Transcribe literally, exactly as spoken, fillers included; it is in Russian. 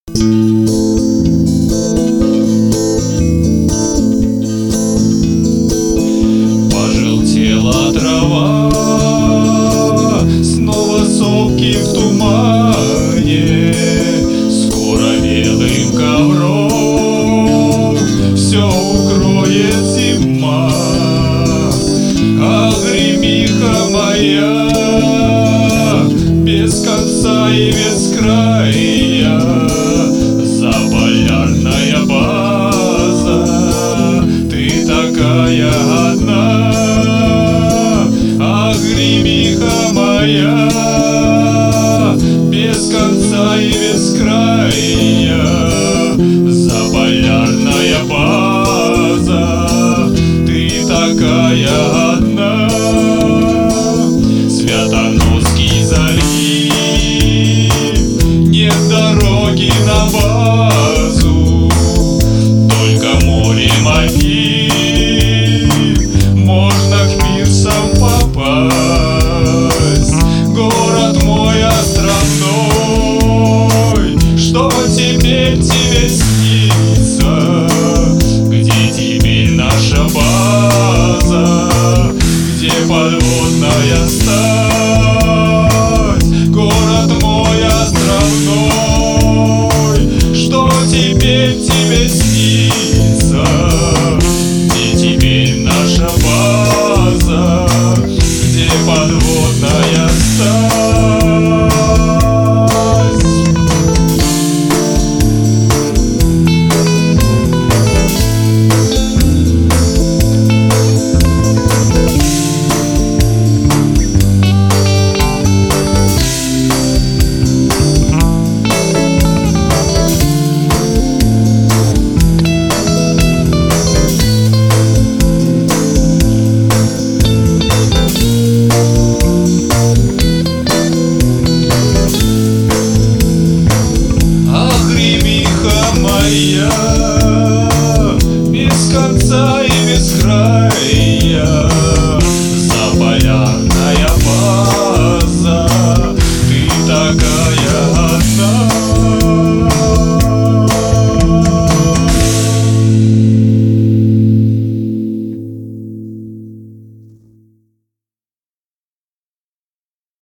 Пожелтела трава, снова сопки в тумане, скоро белым ковром все укроет зима. А гремиха моя без конца и без края, заполярная база, ты такая одна. А гремиха моя без конца и без края, заполярная база, ты такая одна. Святоносский залив, нет дороги на базу, только море могил, можно к пирсам попасть. Город мой островной, что теперь тебе снится? Где теперь наша база? Где подводная стать? Город мой островной, что теперь тебе снится? Где теперь наша база? Где подводная стать? Без конца и без края, заполярная